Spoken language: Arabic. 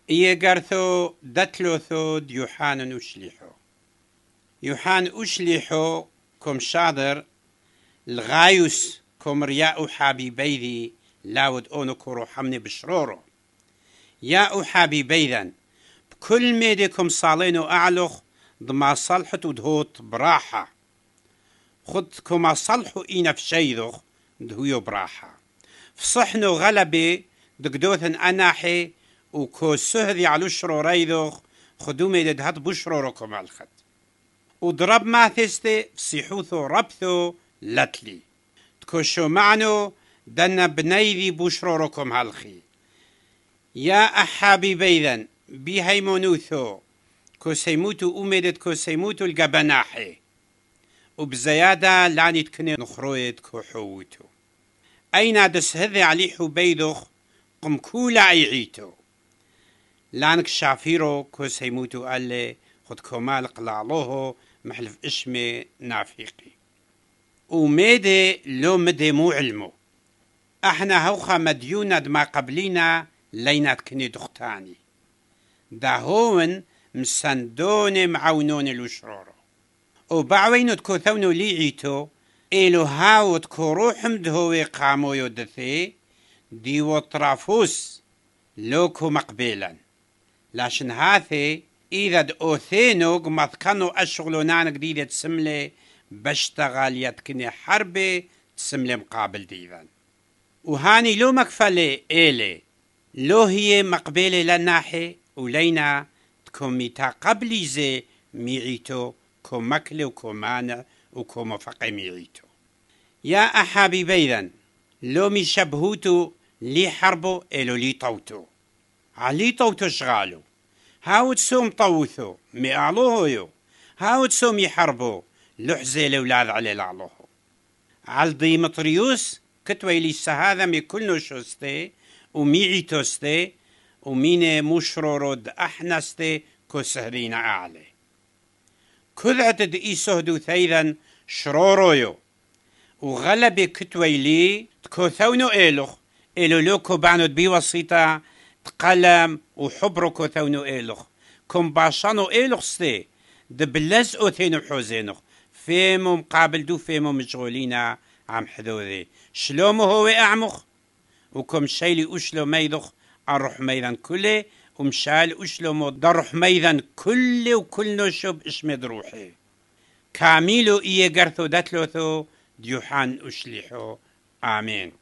إيجارثو دتلوثو ديوحان أشليحو يوحان أشليحو كم شادر الغايوس كم رياء حبيبيذي لاود أونو كورو حمني بشرورو يا حبيبيذن بكل ميديكم صالينو أعلخ ضما صلحت ودهوت براحة خدكم صلحو إينا في شيذخ دهويو براحة فصحنو غلبي دقدوثن أناحي وكو سهذي على شروريذخ خدومي دهات بشروركم الخد وضرب ما ثستي فصيحوثو ربثو لتلي تكوشو معنو دنا بنيذي بشروركم هالخي يا أحابي بيذن بيهيمونوثو كو سيموتو أمدت كو سيموتو القبناحي وبزيادة لاني تكني نخرويت كو حوتو أين دس هذي عليحو بيذخ قم كولا عيعيتو لانك شافيرو كو سيموتو قال خد كمال قلعلوه محلف اسمي نافيقي وميدي لو مدي مو علمو احنا هوخا مديونة ما قبلينا لينات كني دختاني دا هون مسندون معونون الوشرورو وبعوينو تكو ثونو ليعيتو إلو هاو تكو روحم دهوي قامو يودثي ديو طرافوس لوكو مقبيلا لاشن هاثي إذا دأوثينو قمث كانوا أشغلونان جديدة تسملي بشتغل يتكني حربي تسملي مقابل ديذان وهاني لو مكفلي إيلي لو هي مقبلة لناحي ولينا تكوميتا قبلي زي ميعيتو كو مكلي وكو مانع وكو مفقي ميعيتو يا أحابي بيذن لو مي شبهوتو لي حربو إلو لي طوتو علي طوتو شغالو هاو تسوم طوثو مي أعلوهو هاو تسوم يحربو لحزي لولاد علي لعلوهو عالضي مطريوس كتويلي السهاذا مي كلنو شوستي وميعي توستي وميني مشرورود أحنستي كو سهرين أعلي كذعت دي سهدو ثيذا شرورويو وغلبي كتويلي تكو ثونو إلوخ إلو لوكو بعنود بي وسيطة تقلم وحبرو كو ثونو إلوخ كم باشانو إلوخ ستي دبلز أوثينو حوزينوخ فيمو مقابل دو فيمو مشغولينا عم حذوذي شلومو هو أعمخ وكم شيلي أشلو ميدوخ أروح ميدان كله ومشال أشلو دروح ميدان كله وكل نشب اسمد روحي كاميلو إيه قرثو دتلوثو ديوحان أشليحو آمين